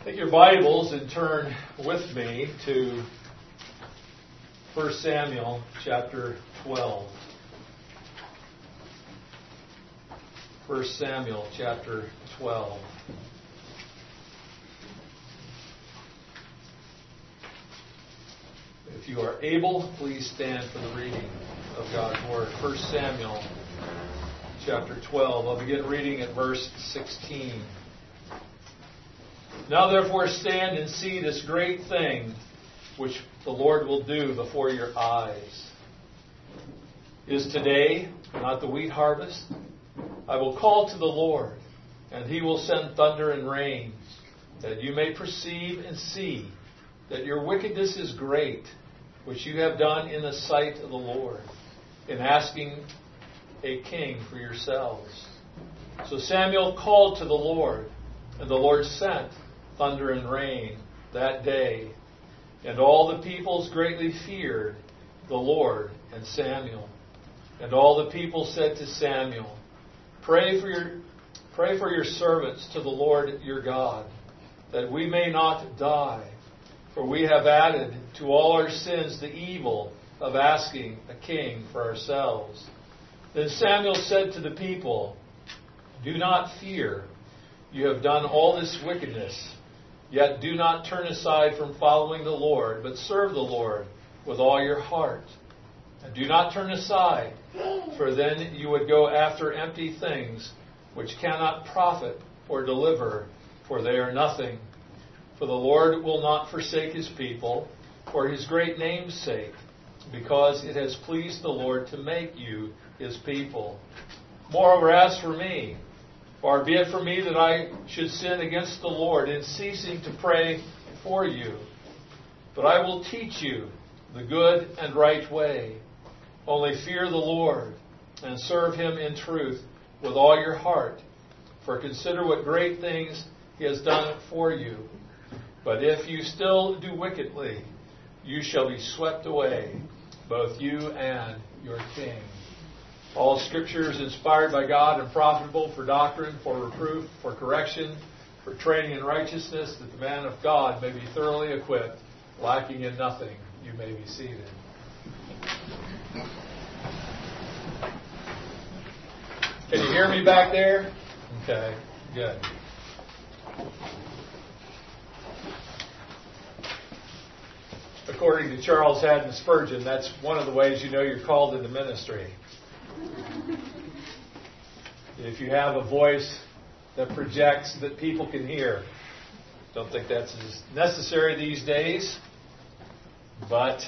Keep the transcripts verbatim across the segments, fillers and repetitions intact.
Take your Bibles and turn with me to First Samuel chapter twelve. First Samuel chapter twelve. If you are able, please stand for the reading of God's Word. First Samuel chapter twelve. I'll begin reading at verse sixteen. Now therefore stand and see this great thing which the Lord will do before your eyes. Is today not the wheat harvest? I will call to the Lord, and He will send thunder and rains, that you may perceive and see that your wickedness is great, which you have done in the sight of the Lord, in asking a king for yourselves. So Samuel called to the Lord, and the Lord sent thunder and rain that day. And all the peoples greatly feared the Lord and Samuel. And all the people said to Samuel, Pray for your, pray for your servants to the Lord your God, that we may not die. For we have added to all our sins the evil of asking a king for ourselves. Then Samuel said to the people, Do not fear. You have done all this wickedness. Yet do not turn aside from following the Lord, but serve the Lord with all your heart. And do not turn aside, for then you would go after empty things which cannot profit or deliver, for they are nothing. For the Lord will not forsake His people for His great name's sake, because it has pleased the Lord to make you His people. Moreover, as for me, far be it from me that I should sin against the Lord in ceasing to pray for you. But I will teach you the good and right way. Only fear the Lord and serve Him in truth with all your heart. For consider what great things He has done for you. But if you still do wickedly, you shall be swept away, both you and your king. All Scripture is inspired by God and profitable for doctrine, for reproof, for correction, for training in righteousness, that the man of God may be thoroughly equipped, lacking in nothing. You may be seated. Can you hear me back there? Okay, good. According to Charles Haddon Spurgeon, that's one of the ways you know you're called into ministry. If you have a voice that projects that people can hear. Don't think that's as necessary these days, but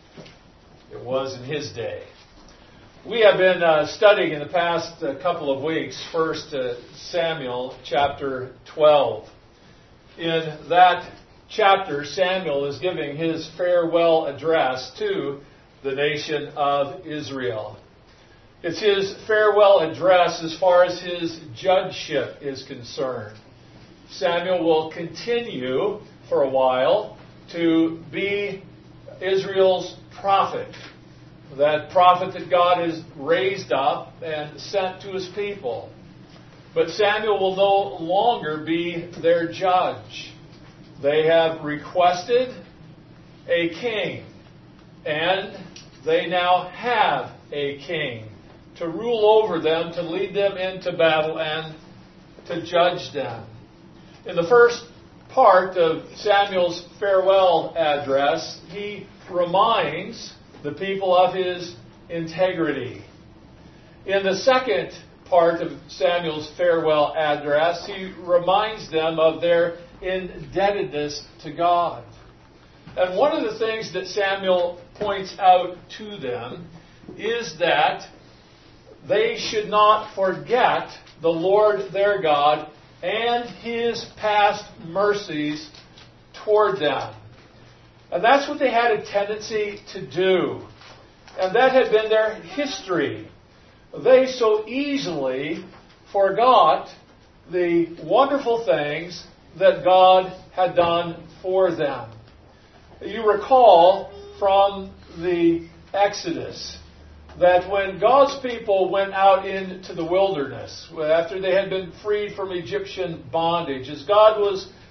it was in his day. We have been uh, studying in the past uh, couple of weeks, First uh, Samuel chapter twelve. In that chapter, Samuel is giving his farewell address to the nation of Israel. It's his farewell address as far as his judgeship is concerned. Samuel will continue for a while to be Israel's prophet, that prophet that God has raised up and sent to His people. But Samuel will no longer be their judge. They have requested a king, and they now have a king to rule over them, to lead them into battle, and to judge them. In the first part of Samuel's farewell address, he reminds the people of his integrity. In the second part of Samuel's farewell address, he reminds them of their indebtedness to God. And one of the things that Samuel points out to them is that they should not forget the Lord their God and His past mercies toward them. And that's what they had a tendency to do. And that had been their history. They so easily forgot the wonderful things that God had done for them. You recall from the Exodus that when God's people went out into the wilderness, after they had been freed from Egyptian bondage, as God was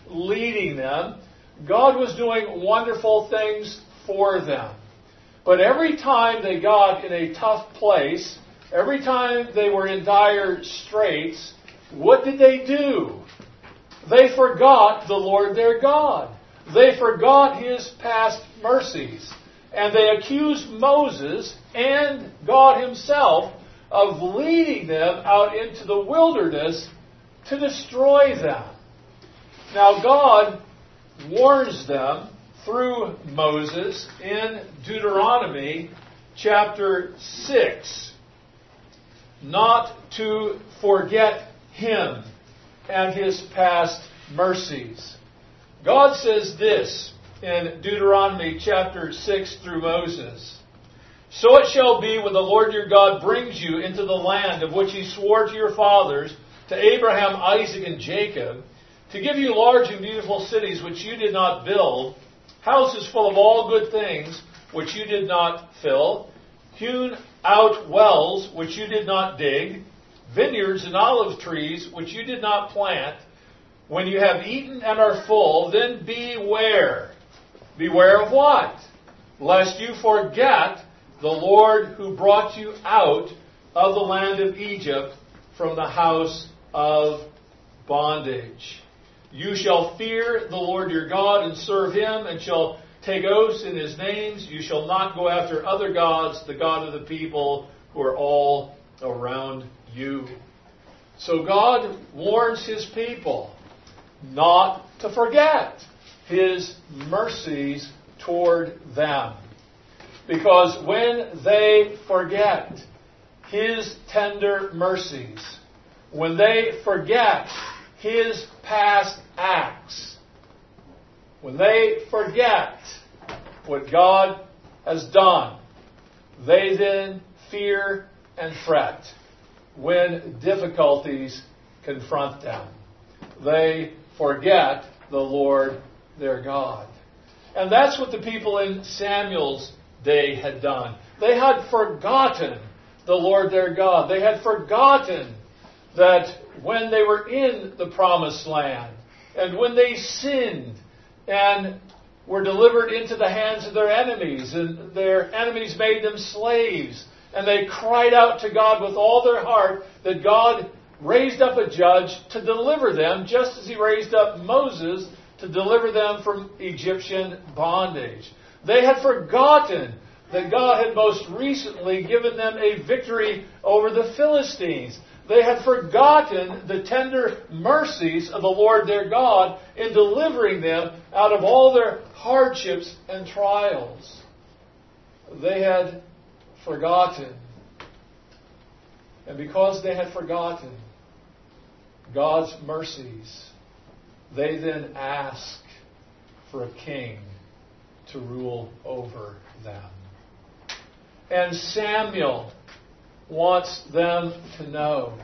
leading them. God was doing wonderful things for them. But every time they got in a tough place, every time they were in dire straits, what did they do? They forgot the Lord their God. They forgot His past mercies. And they accused Moses and God Himself of leading them out into the wilderness to destroy them. Now God warns them through Moses in Deuteronomy chapter six not to forget Him and His past mercies. God says this in Deuteronomy chapter six through Moses. So it shall be when the Lord your God brings you into the land of which He swore to your fathers, to Abraham, Isaac, and Jacob, to give you large and beautiful cities which you did not build, houses full of all good things which you did not fill, hewn out wells which you did not dig, vineyards and olive trees which you did not plant. When you have eaten and are full, then beware. Beware of what? Lest you forget the Lord who brought you out of the land of Egypt from the house of bondage. You shall fear the Lord your God and serve Him, and shall take oaths in His names. You shall not go after other gods, the God of the people who are all around you. So God warns His people not to forget His mercies toward them. Because when they forget His tender mercies, when they forget His past acts, when they forget what God has done, they then fear and fret when difficulties confront them. They forget the Lord their God. And that's what the people in Samuel's day had done. They had forgotten the Lord their God. They had forgotten that when they were in the promised land, and when they sinned and were delivered into the hands of their enemies, and their enemies made them slaves, and they cried out to God with all their heart, that God raised up a judge to deliver them, just as He raised up Moses to deliver them from Egyptian bondage. They had forgotten that God had most recently given them a victory over the Philistines. They had forgotten the tender mercies of the Lord their God in delivering them out of all their hardships and trials. They had forgotten. And because they had forgotten God's mercies, they then ask for a king to rule over them. And Samuel wants them to know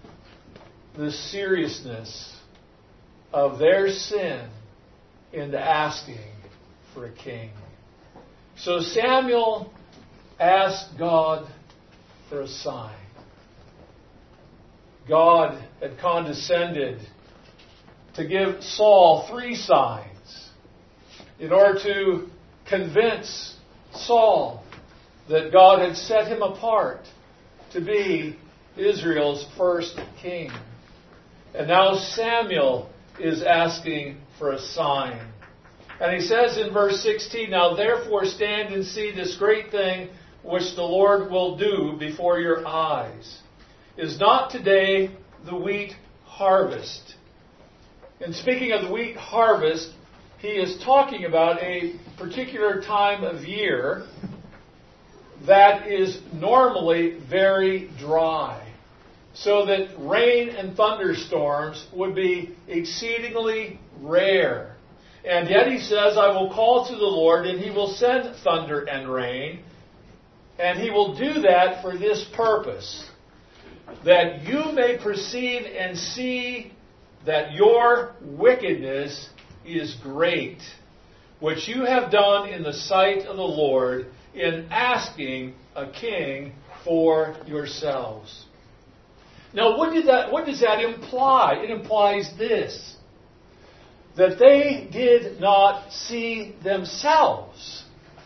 the seriousness of their sin in asking for a king. So Samuel asked God for a sign. God had condescended to give Saul three signs in order to convince Saul that God had set him apart to be Israel's first king. And now Samuel is asking for a sign. And he says in verse sixteen, Now therefore stand and see this great thing which the Lord will do before your eyes. Is not today the wheat harvest? And speaking of the wheat harvest, he is talking about a particular time of year that is normally very dry, so that rain and thunderstorms would be exceedingly rare. And yet he says, I will call to the Lord, and He will send thunder and rain, and He will do that for this purpose, that you may perceive and see that your wickedness is great, which you have done in the sight of the Lord, in asking a king for yourselves. Now, what, did that, what does that imply? It implies this, that they did not see themselves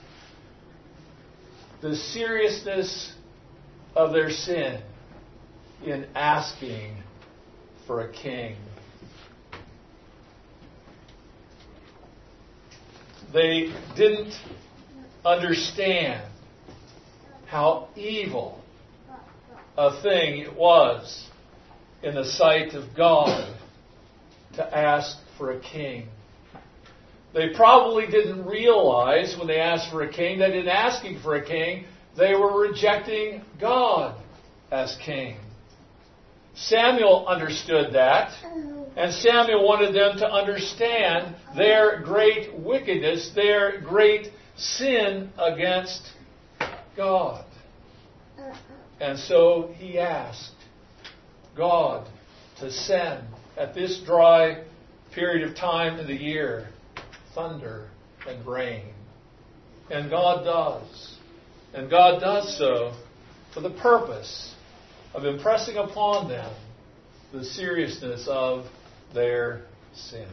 the seriousness of their sin in asking for a king. They didn't understand how evil a thing it was in the sight of God to ask for a king. They probably didn't realize when they asked for a king that in asking for a king, they were rejecting God as king. Samuel understood that, and Samuel wanted them to understand their great wickedness, their great sin against God. And so he asked God to send, at this dry period of time in the year, thunder and rain. And God does. And God does so for the purpose of impressing upon them the seriousness of their sin.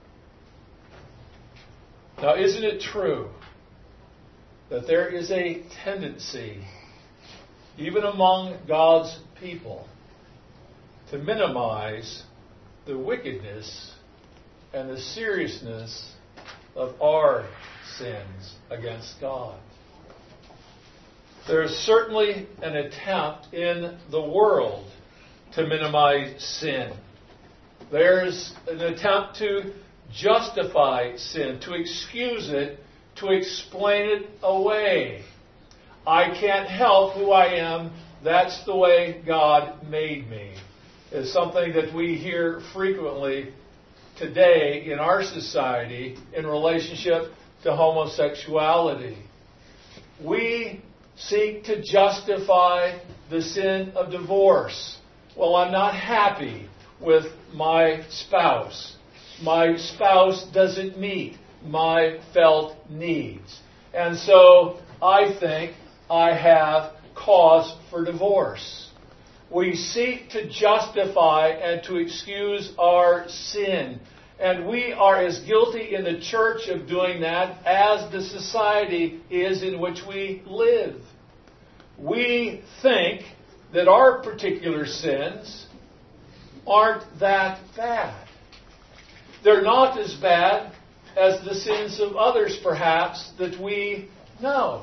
Now, isn't it true that there is a tendency, even among God's people, to minimize the wickedness and the seriousness of our sins against God? There is certainly an attempt in the world to minimize sin. There's an attempt to justify sin, to excuse it, to explain it away. I can't help who I am. That's the way God made me. It's something that we hear frequently today in our society in relationship to homosexuality. We seek to justify the sin of divorce. Well, I'm not happy with my spouse. My spouse doesn't meet my felt needs. And so I think I have cause for divorce. We seek to justify and to excuse our sin. And we are as guilty in the church of doing that as the society is in which we live. We think that our particular sins aren't that bad. They're not as bad as the sins of others, perhaps, that we know.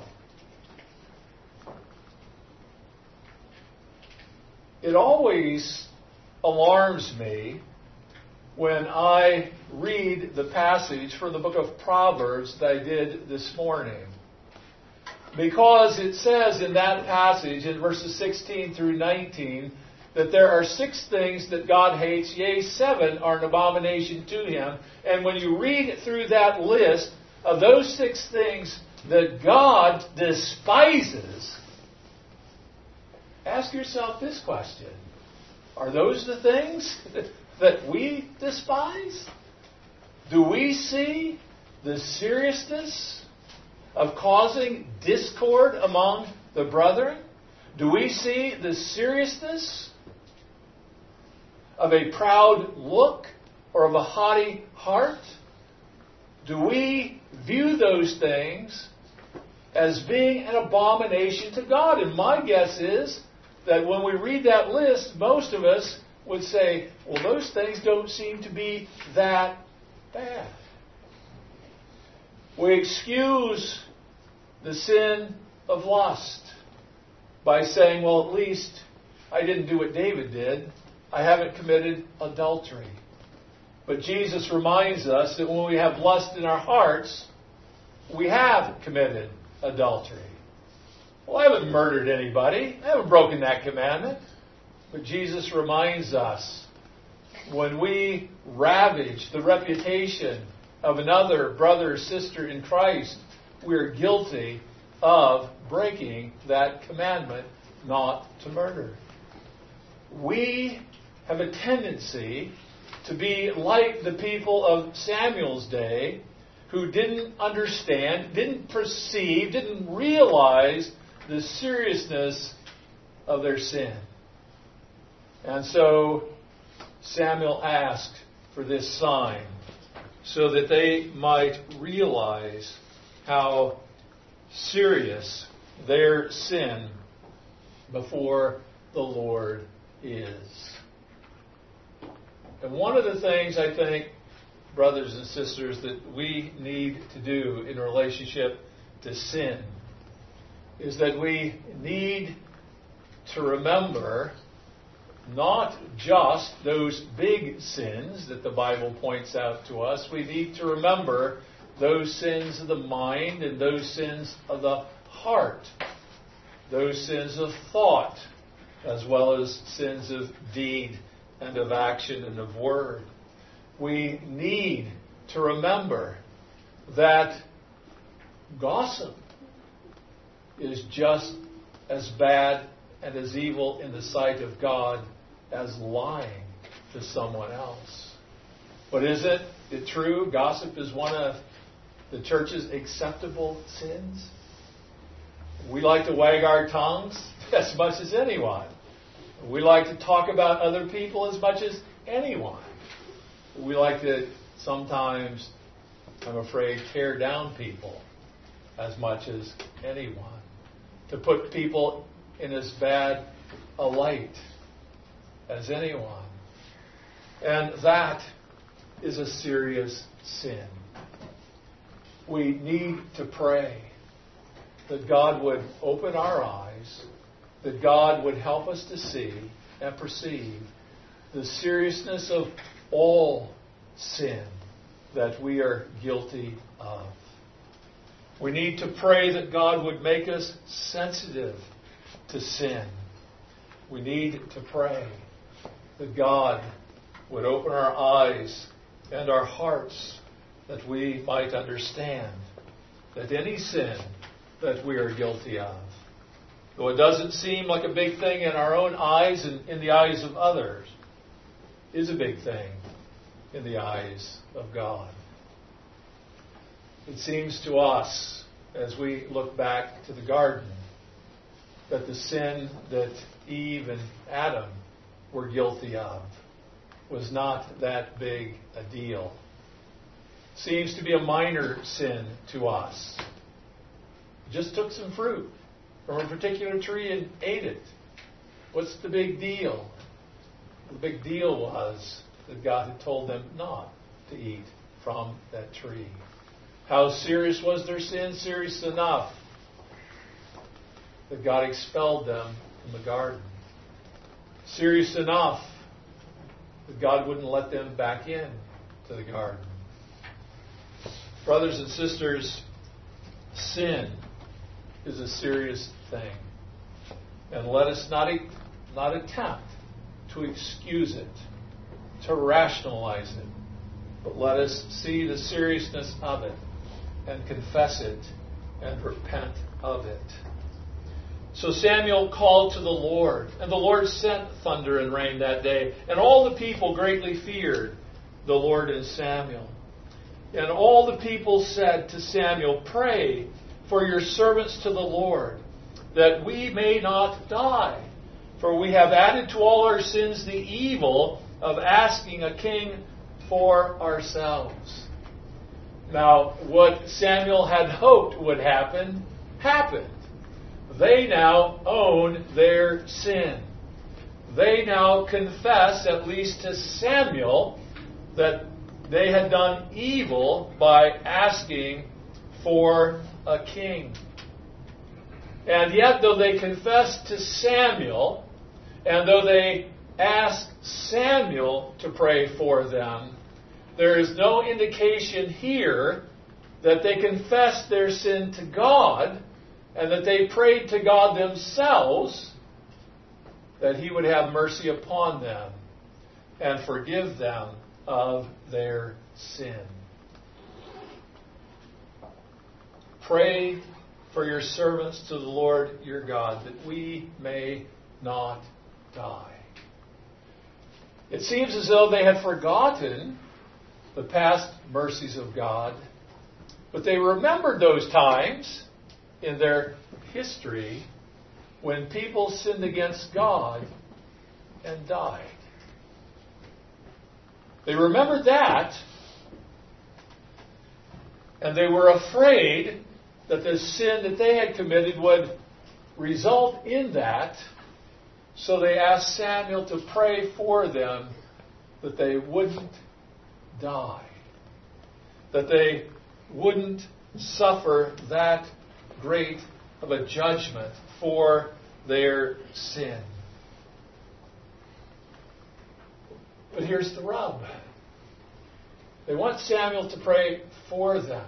It always alarms me when I read the passage for the book of Proverbs that I did this morning. Because it says in that passage, in verses sixteen through nineteen, that there are six things that God hates, yea, seven are an abomination to Him. And when you read through that list of those six things that God despises, ask yourself this question. Are those the things that we despise? Do we see the seriousness of causing discord among the brethren? Do we see the seriousness of a proud look or of a haughty heart? Do we view those things as being an abomination to God? And my guess is that when we read that list, most of us would say, well, those things don't seem to be that bad. We excuse the sin of lust by saying, well, at least I didn't do what David did. I haven't committed adultery. But Jesus reminds us that when we have lust in our hearts, we have committed adultery. Well, I haven't murdered anybody. I haven't broken that commandment. But Jesus reminds us, when we ravage the reputation of another brother or sister in Christ, we're guilty of breaking that commandment not to murder. We have a tendency to be like the people of Samuel's day, who didn't understand, didn't perceive, didn't realize the seriousness of their sin. And so Samuel asked for this sign. so that they might realize how serious their sin before the Lord is. And one of the things I think, brothers and sisters, that we need to do in relationship to sin is that we need to remember not just those big sins that the Bible points out to us. We need to remember those sins of the mind and those sins of the heart, those sins of thought, as well as sins of deed and of action and of word. We need to remember that gossip is just as bad and as evil in the sight of God as lying to someone else. But isn't it true? Gossip is one of the church's acceptable sins. We like to wag our tongues as much as anyone. We like to talk about other people as much as anyone. We like to sometimes, I'm afraid, tear down people as much as anyone. To put people in as bad a light as anyone. And that is a serious sin. We need to pray that God would open our eyes, that God would help us to see and perceive the seriousness of all sin that we are guilty of. We need to pray that God would make us sensitive to sin. We need to pray that God would open our eyes and our hearts that we might understand that any sin that we are guilty of, though it doesn't seem like a big thing in our own eyes and in the eyes of others, is a big thing in the eyes of God. It seems to us, as we look back to the garden, that the sin that Eve and Adam were guilty of was not that big a deal. Seems to be a minor sin to us. Just took some fruit from a particular tree and ate it. What's the big deal? The big deal was that God had told them not to eat from that tree. How serious was their sin? Serious enough that God expelled them from the garden. Serious enough that God wouldn't let them back in to the garden. Brothers and sisters, sin is a serious thing. And let us not, not attempt to excuse it, to rationalize it, but let us see the seriousness of it and confess it and repent of it. So Samuel called to the Lord, and the Lord sent thunder and rain that day, and all the people greatly feared the Lord and Samuel. And all the people said to Samuel, "Pray for your servants to the Lord, that we may not die. For we have added to all our sins the evil of asking a king for ourselves." Now, what Samuel had hoped would happen, happened. They now own their sin. They now confess, at least to Samuel, that they had done evil by asking for a king. And yet, though they confessed to Samuel, and though they asked Samuel to pray for them, there is no indication here that they confessed their sin to God and that they prayed to God themselves that He would have mercy upon them and forgive them of their sin. Pray for your servants to the Lord your God, that we may not die. It seems as though they had forgotten the past mercies of God, but they remembered those times in their history when people sinned against God and died. They remembered that, And they were afraid that the sin that they had committed would result in that. So they asked Samuel to pray for them that they wouldn't die, that they wouldn't suffer that great of a judgment for their sin. But here's the rub. They want Samuel to pray for them,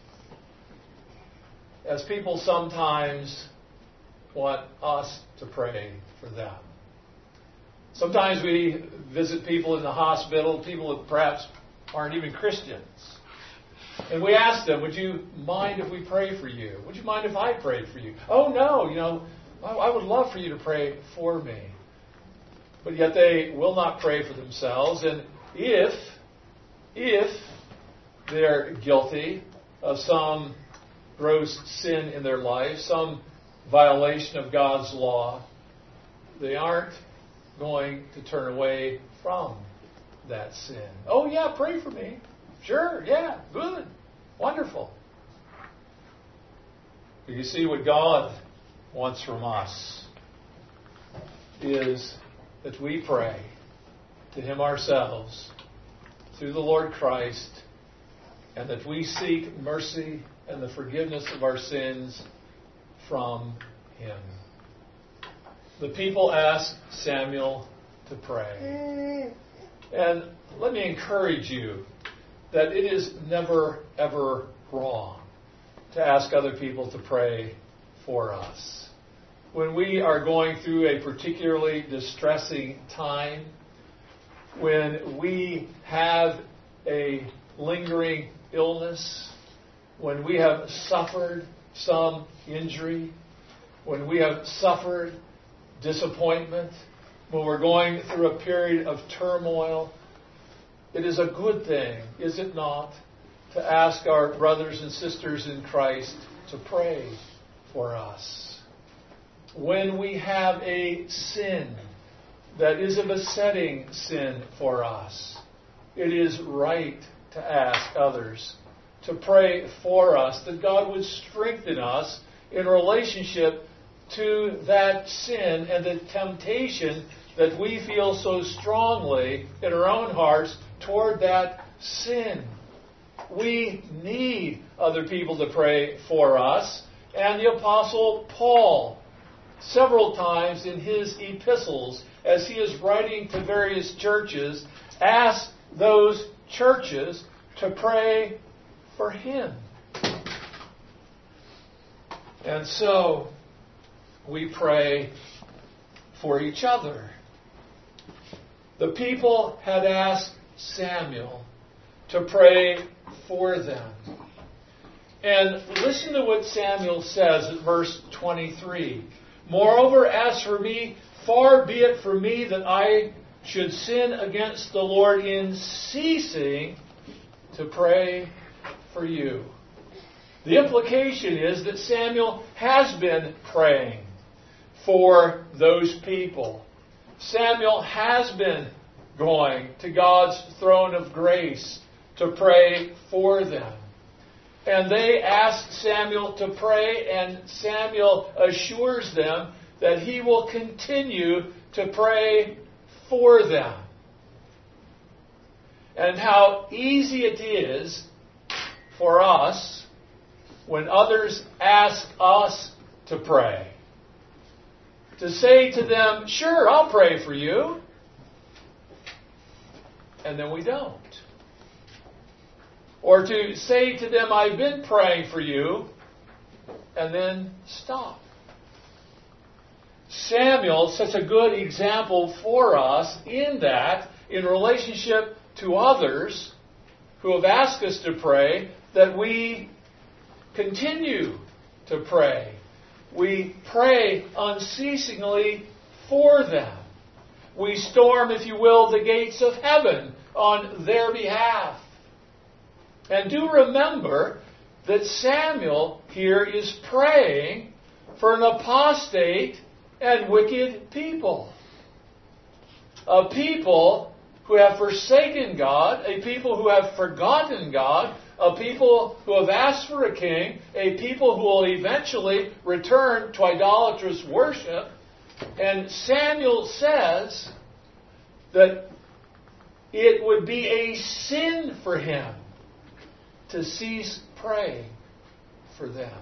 as people sometimes want us to pray for them. Sometimes we visit people in the hospital, people that perhaps aren't even Christians. And we ask them, would you mind if we pray for you? Would you mind if I prayed for you? Oh, no, you know, I would love for you to pray for me. But yet they will not pray for themselves. And if, if they're guilty of some gross sin in their life, some violation of God's law, they aren't going to turn away from that sin. Oh, yeah, pray for me. Sure, yeah, good, wonderful. But you see, what God wants from us is that we pray to Him ourselves through the Lord Christ, and that we seek mercy and the forgiveness of our sins from Him. The people asked Samuel to pray. And let me encourage you that it is never, ever wrong to ask other people to pray for us. When we are going through a particularly distressing time, when we have a lingering illness, when we have suffered some injury, when we have suffered disappointment, when we're going through a period of turmoil, it is a good thing, is it not, to ask our brothers and sisters in Christ to pray for us. When we have a sin that is a besetting sin for us, it is right to ask others to pray for us, that God would strengthen us in relationship to that sin and the temptation that we feel so strongly in our own hearts toward that sin. We need other people to pray for us. And the Apostle Paul, several times in his epistles, as he is writing to various churches, asks those churches to pray for him. And so we pray for each other. The people had asked Samuel to pray for them. And listen to what Samuel says in verse twenty-three. Moreover, as for me, far be it from me that I should sin against the Lord in ceasing to pray for you. The implication is that Samuel has been praying for those people. Samuel has been going to God's throne of grace to pray for them. And they ask Samuel to pray, and Samuel assures them that he will continue to pray for them. And how easy it is for us when others ask us to pray, to say to them, sure, I'll pray for you. And then we don't. Or to say to them, I've been praying for you, and then stop. Samuel is such a good example for us in that, in relationship to others who have asked us to pray, that we continue to pray. We pray unceasingly for them. We storm, if you will, the gates of heaven on their behalf. And do remember that Samuel here is praying for an apostate and wicked people. A people who have forsaken God, a people who have forgotten God, a people who have asked for a king, a people who will eventually return to idolatrous worship. And Samuel says that it would be a sin for him to cease praying for them.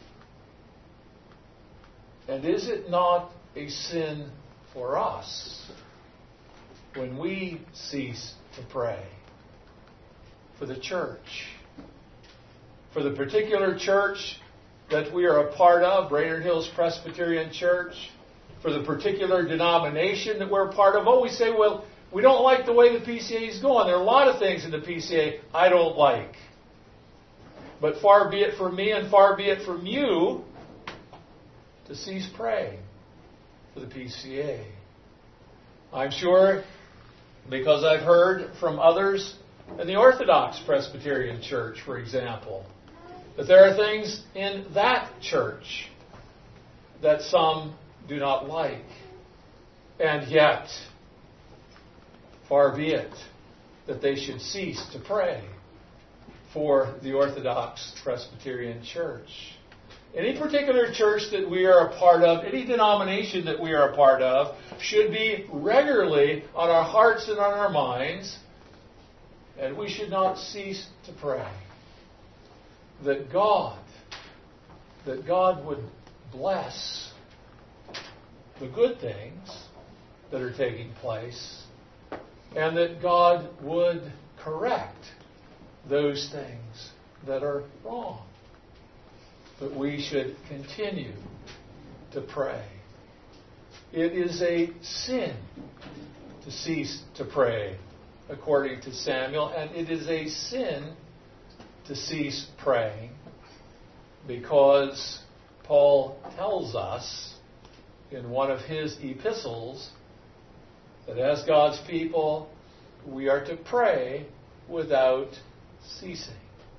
And is it not a sin for us when we cease to pray for the church? For the particular church that we are a part of, Brainerd Hills Presbyterian Church, for the particular denomination that we're a part of. Oh, we say, well, we don't like the way the P C A is going. There are a lot of things in the P C A I don't like. But far be it from me and far be it from you to cease praying for the P C A. I'm sure, because I've heard from others in the Orthodox Presbyterian Church, for example, that there are things in that church that some do not like. And yet, far be it that they should cease to pray for the Orthodox Presbyterian Church. Any particular church that we are a part of, any denomination that we are a part of, should be regularly on our hearts and on our minds, and we should not cease to pray that God, that God would bless the good things that are taking place, and that God would correct those things that are wrong. But we should continue to pray. It is a sin to cease to pray, according to Samuel, and it is a sin to cease praying because Paul tells us in one of his epistles that as God's people, we are to pray without ceasing.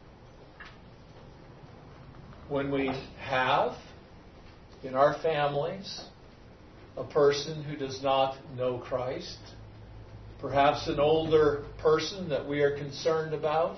When we have in our families a person who does not know Christ, perhaps an older person that we are concerned about,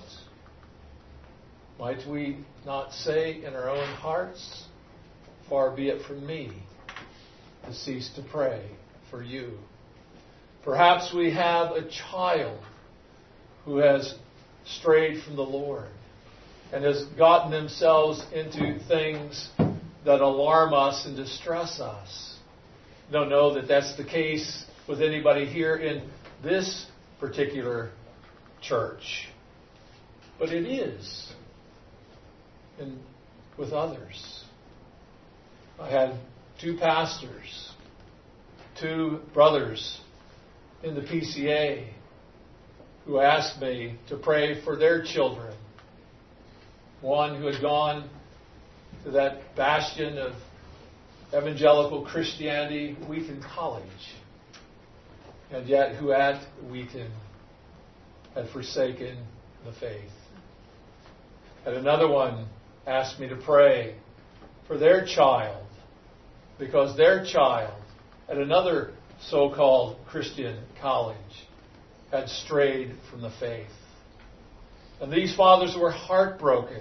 might we not say in our own hearts, far be it from me to cease to pray for you. Perhaps we have a child who has strayed from the Lord and has gotten themselves into things that alarm us and distress us. Don't know that that's the case with anybody here in this particular church, but it is in, with others. I had two pastors, two brothers in the P C A who asked me to pray for their children. One who had gone to that bastion of evangelical Christianity, Wheaton College, and yet who at Wheaton had forsaken the faith. And another one asked me to pray for their child because their child at another so-called Christian college had strayed from the faith. And these fathers were heartbroken.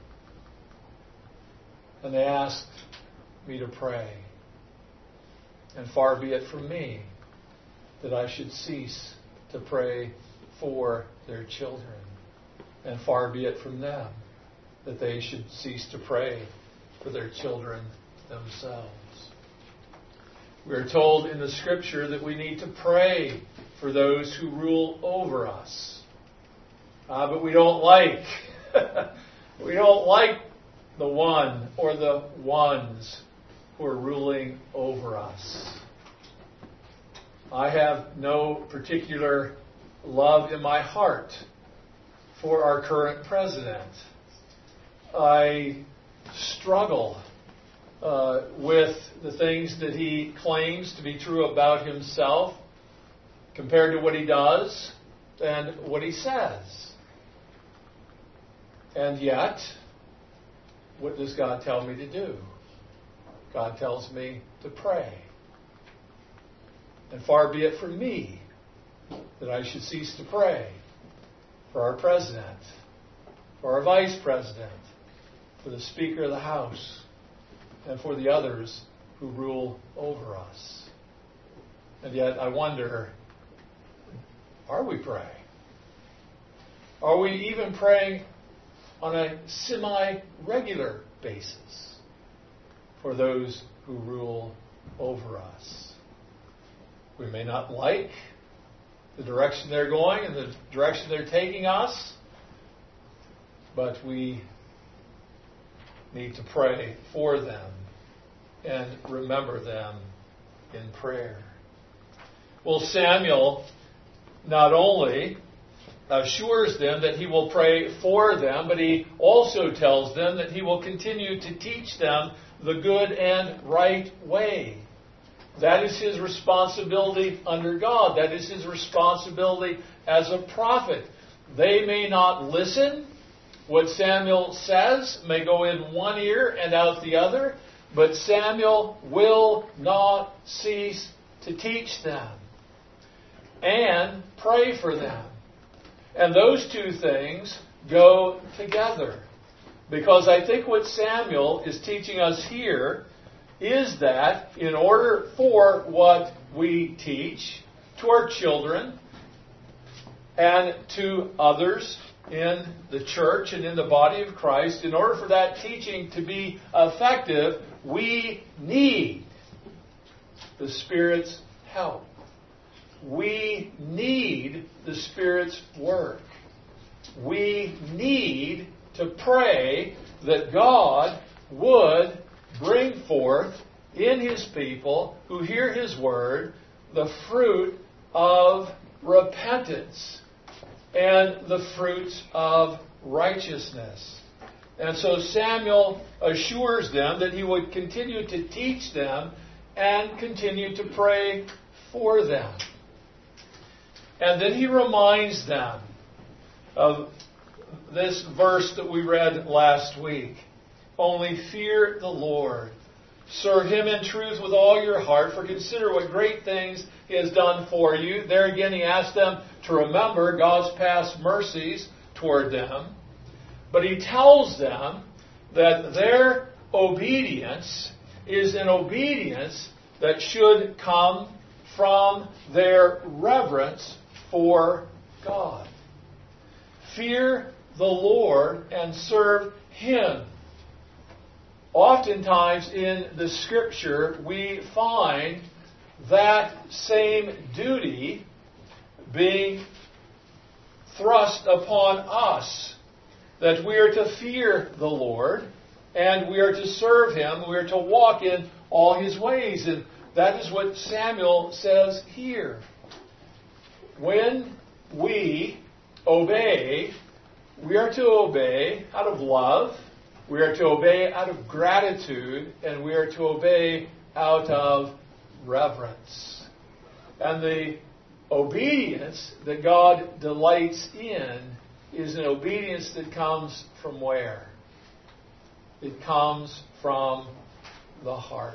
And they asked me to pray. And far be it from me that I should cease to pray for their children. And far be it from them that they should cease to pray for their children themselves. We are told in the Scripture that we need to pray for those who rule over us. Uh, but we don't like, we don't like the one or the ones who are ruling over us. I have no particular love in my heart for our current president. I struggle uh, with the things that he claims to be true about himself compared to what he does and what he says. And yet, what does God tell me to do? God tells me to pray. And far be it from me that I should cease to pray for our president. for our vice president, for the Speaker of the House, and for the others who rule over us. And yet I wonder, are we praying? Are we even praying on a semi-regular basis for those who rule over us? We may not like the direction they're going and the direction they're taking us, but we need to pray for them and remember them in prayer. Well, Samuel not only assures them that he will pray for them, but he also tells them that he will continue to teach them the good and right way. That is his responsibility under God. That is his responsibility as a prophet. They may not listen. What Samuel says may go in one ear and out the other, but Samuel will not cease to teach them and pray for them. And those two things go together. Because I think what Samuel is teaching us here is that in order for what we teach to our children and to others in the church and in the body of Christ, in order for that teaching to be effective, we need the Spirit's help. We need the Spirit's work. We need to pray that God would bring forth in His people who hear His word the fruit of repentance and the fruits of righteousness. And so Samuel assures them that he would continue to teach them and continue to pray for them. And then he reminds them of this verse that we read last week. Only fear the Lord. Serve Him in truth with all your heart, for consider what great things He has done for you. There again he asks them to remember God's past mercies toward them. But he tells them that their obedience is an obedience that should come from their reverence for God. Fear the Lord and serve Him. Oftentimes in the Scripture we find that same duty being thrust upon us, that we are to fear the Lord and we are to serve Him, we are to walk in all His ways. And that is what Samuel says here. When we obey, we are to obey out of love, we are to obey out of gratitude, and we are to obey out of reverence. And the obedience that God delights in is an obedience that comes from where? It comes from the heart.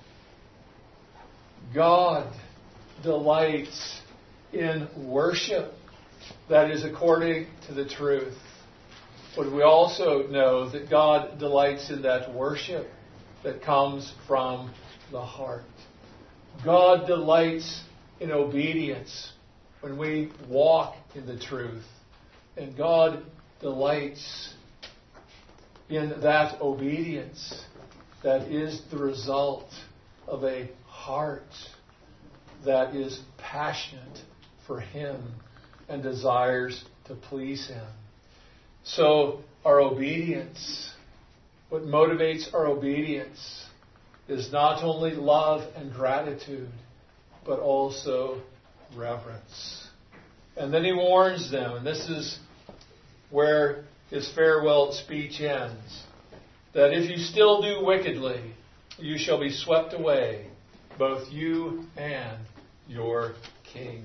God delights in worship that is according to the truth. But we also know that God delights in that worship that comes from the heart. God delights in obedience when we walk in the truth. And God delights in that obedience that is the result of a heart that is passionate for Him and desires to please Him. So our obedience, what motivates our obedience, is not only love and gratitude, but also reverence. And then he warns them, and this is where his farewell speech ends, that if you still do wickedly, you shall be swept away, both you and your king.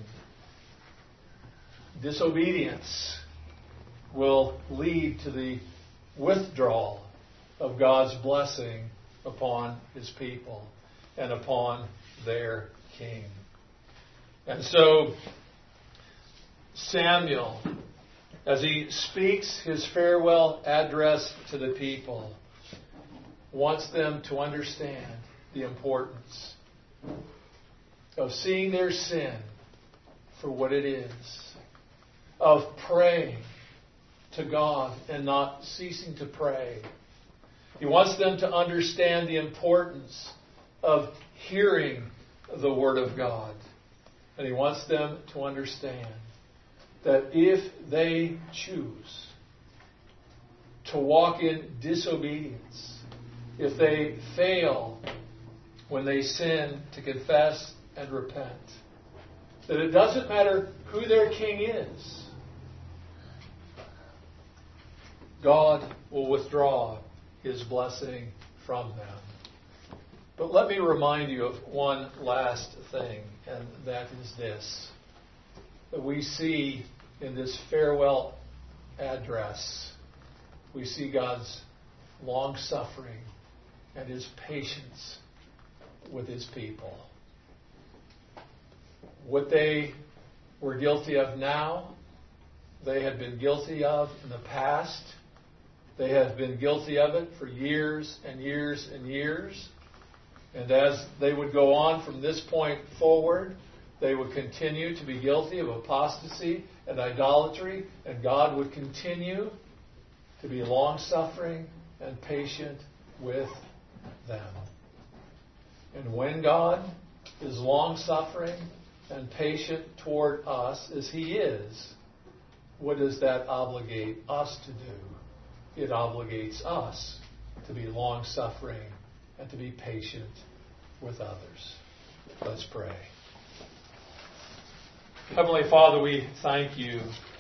Disobedience will lead to the withdrawal of God's blessing upon His people and upon their king. And so Samuel as he speaks his farewell address to the people, wants them to understand the importance of seeing their sin for what it is, of praying to God and not ceasing to pray. He wants them to understand the importance of hearing the Word of God. And he wants them to understand that if they choose to walk in disobedience, if they fail when they sin to confess and repent, that it doesn't matter who their king is, God will withdraw his blessing from them. But let me remind you of one last thing, and that is this, that we see in this farewell address, we see God's long-suffering and his patience with his people. What they were guilty of now, they had been guilty of in the past. They have been guilty of it for years and years and years. And as they would go on from this point forward, they would continue to be guilty of apostasy and idolatry, and God would continue to be long-suffering and patient with them. And when God is long-suffering and patient toward us, as he is, what does that obligate us to do? It obligates us to be long-suffering and to be patient with others. Let's pray. Heavenly Father, we thank you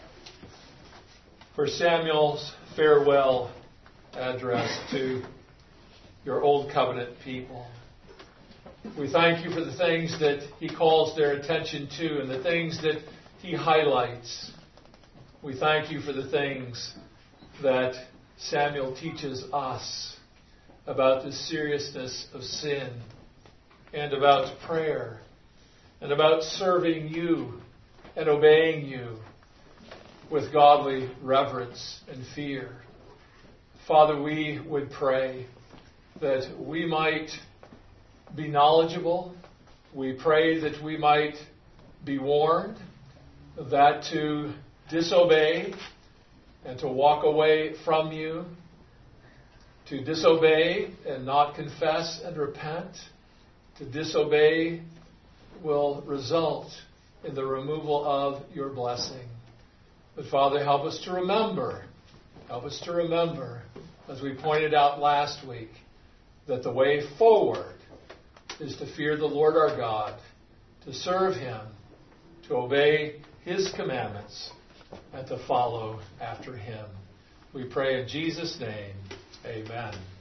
for Samuel's farewell address to your old covenant people. We thank you for the things that he calls their attention to and the things that he highlights. We thank you for the things that Samuel teaches us about the seriousness of sin and about prayer and about serving you and obeying you with godly reverence and fear. Father, we would pray that we might be knowledgeable. We pray that we might be warned that to disobey and to walk away from you, to disobey and not confess and repent, to disobey will result in the removal of your blessing. But Father, help us to remember, help us to remember, as we pointed out last week, that the way forward is to fear the Lord our God, to serve him, to obey his commandments, and to follow after him. We pray in Jesus' name, amen.